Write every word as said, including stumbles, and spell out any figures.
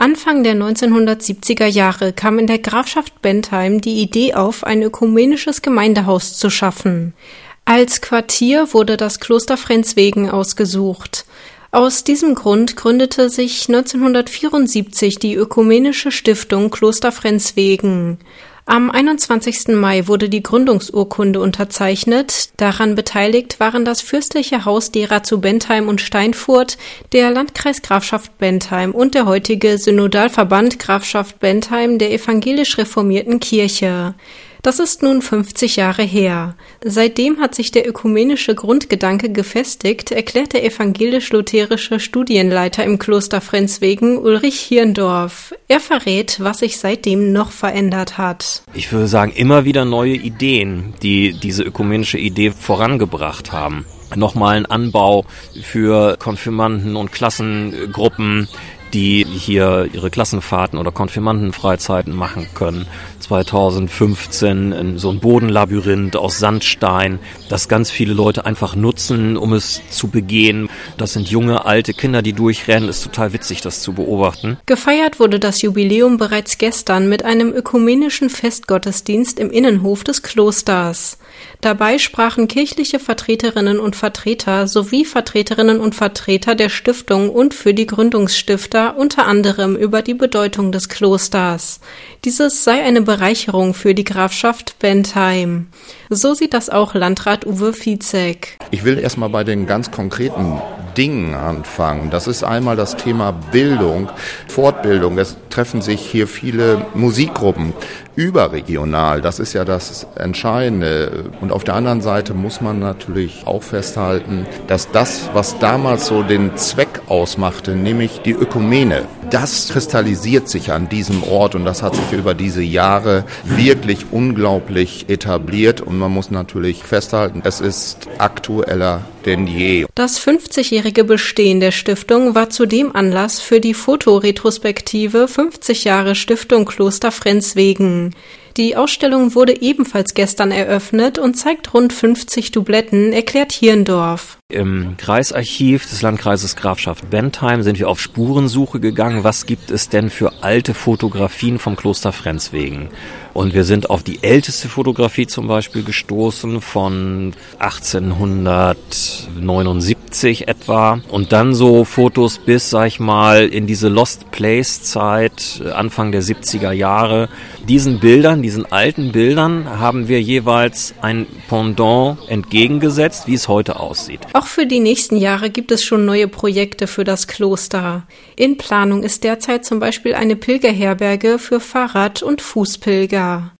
Anfang der neunzehnhundertsiebziger Jahre kam in der Grafschaft Bentheim die Idee auf, ein ökumenisches Gemeindehaus zu schaffen. Als Quartier wurde das Kloster Frenswegen ausgesucht. Aus diesem Grund gründete sich neunzehnhundertvierundsiebzig die Ökumenische Stiftung Kloster Frenswegen. Am einundzwanzigsten Mai wurde die Gründungsurkunde unterzeichnet. Daran beteiligt waren das fürstliche Haus derer zu Bentheim und Steinfurt, der Landkreis Grafschaft Bentheim und der heutige Synodalverband Grafschaft Bentheim der evangelisch reformierten Kirche. Das ist nun fünfzig Jahre her. Seitdem hat sich der ökumenische Grundgedanke gefestigt, erklärt der evangelisch-lutherische Studienleiter im Kloster Frenswegen, Ulrich Hirndorf. Er verrät, was sich seitdem noch verändert hat. Ich würde sagen, immer wieder neue Ideen, die diese ökumenische Idee vorangebracht haben. Nochmal ein Anbau für Konfirmanden und Klassengruppen, die hier ihre Klassenfahrten oder Konfirmandenfreizeiten machen können. zweitausendfünfzehn so ein Bodenlabyrinth aus Sandstein, das ganz viele Leute einfach nutzen, um es zu begehen. Das sind junge, alte Kinder, die durchrennen. Ist total witzig, das zu beobachten. Gefeiert wurde das Jubiläum bereits gestern mit einem ökumenischen Festgottesdienst im Innenhof des Klosters. Dabei sprachen kirchliche Vertreterinnen und Vertreter sowie Vertreterinnen und Vertreter der Stiftung und für die Gründungsstifter unter anderem über die Bedeutung des Klosters. Dieses sei eine Bereicherung für die Grafschaft Bentheim. So sieht das auch Landrat Uwe Vizek. Ich will erstmal bei den ganz konkreten Dingen anfangen. Das ist einmal das Thema Bildung, Fortbildung. Es treffen sich hier viele Musikgruppen überregional. Das ist ja das Entscheidende. Und auf der anderen Seite muss man natürlich auch festhalten, dass das, was damals so den Zweck ausmachte, nämlich die Ökumene, das kristallisiert sich an diesem Ort und das hat sich über diese Jahre wirklich unglaublich etabliert. Und man muss natürlich festhalten, es ist aktueller denn je. Das fünfzigjährige Bestehen der Stiftung war zudem Anlass für die Fotoretrospektive fünfzig Jahre Stiftung Kloster Frenswegen. Die Ausstellung wurde ebenfalls gestern eröffnet und zeigt rund fünfzig Dubletten, erklärt Hirndorf. Im Kreisarchiv des Landkreises Grafschaft Bentheim sind wir auf Spurensuche gegangen. Was gibt es denn für alte Fotografien vom Kloster Frenswegen? Und wir sind auf die älteste Fotografie zum Beispiel gestoßen von achtzehnhundertneunundsiebzig etwa. Und dann so Fotos bis, sag ich mal, in diese Lost Place Zeit, Anfang der siebziger Jahre. Diesen Bildern, diesen alten Bildern haben wir jeweils ein Pendant entgegengesetzt, wie es heute aussieht. Auch für die nächsten Jahre gibt es schon neue Projekte für das Kloster. In Planung ist derzeit zum Beispiel eine Pilgerherberge für Fahrrad- und Fußpilger.